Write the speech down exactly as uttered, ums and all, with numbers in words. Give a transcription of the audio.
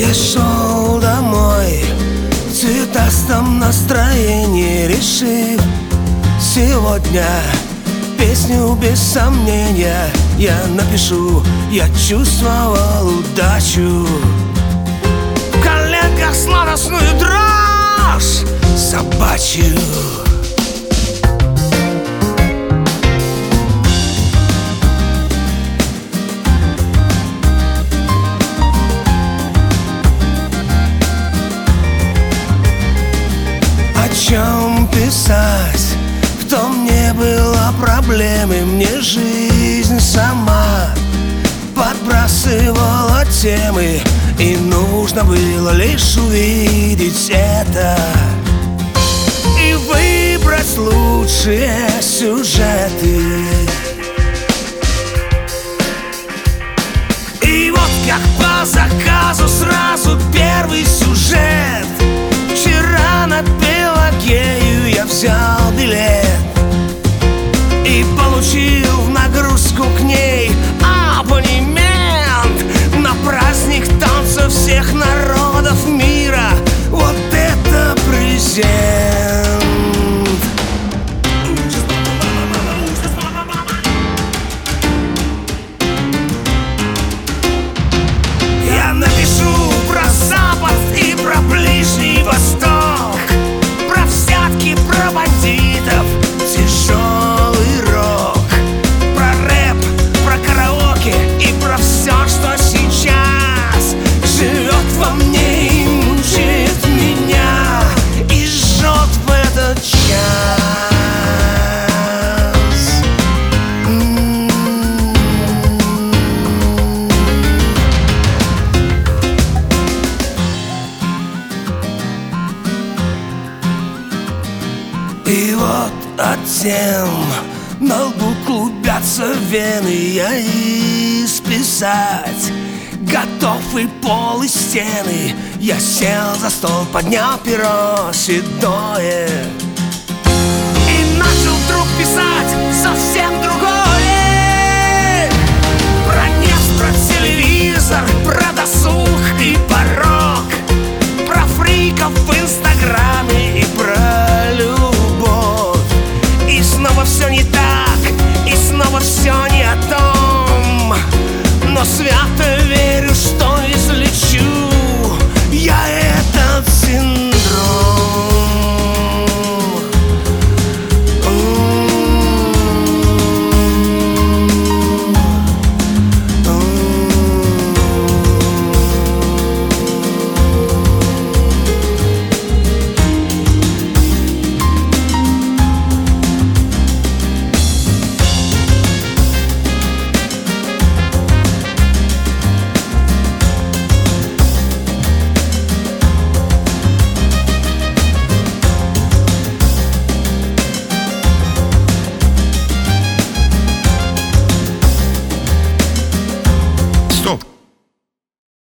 Я шел домой в цветастом настроении, решив сегодня песню без сомнения я напишу. Я чувствовал удачу, в коленках сладостную дрожь собачью. О чем писать, в том не было проблемы. Мне жизнь сама подбрасывала темы, и нужно было лишь увидеть это и выбрать лучшие сюжеты. И вот как по заказу сразу первый сюжет. Вчера на Пелагею я взял билет и получил в нагрузку к ней абонемент на праздник танца всех народов мира. Вот это презент! Я напишу про Запад и про Ближний Восток, про взятки, про бандитов, тяжелый рок, про рэп, про караоке и про все, что сейчас живет во мне и мучает меня и жжет в этот час. И вот от тем на лбу клубятся вены. Я исписать готов и пол, и стены. Я сел за стол, поднял перо седое и начал вдруг писать совсем другое. Про нефть, про телевизор, про досуг,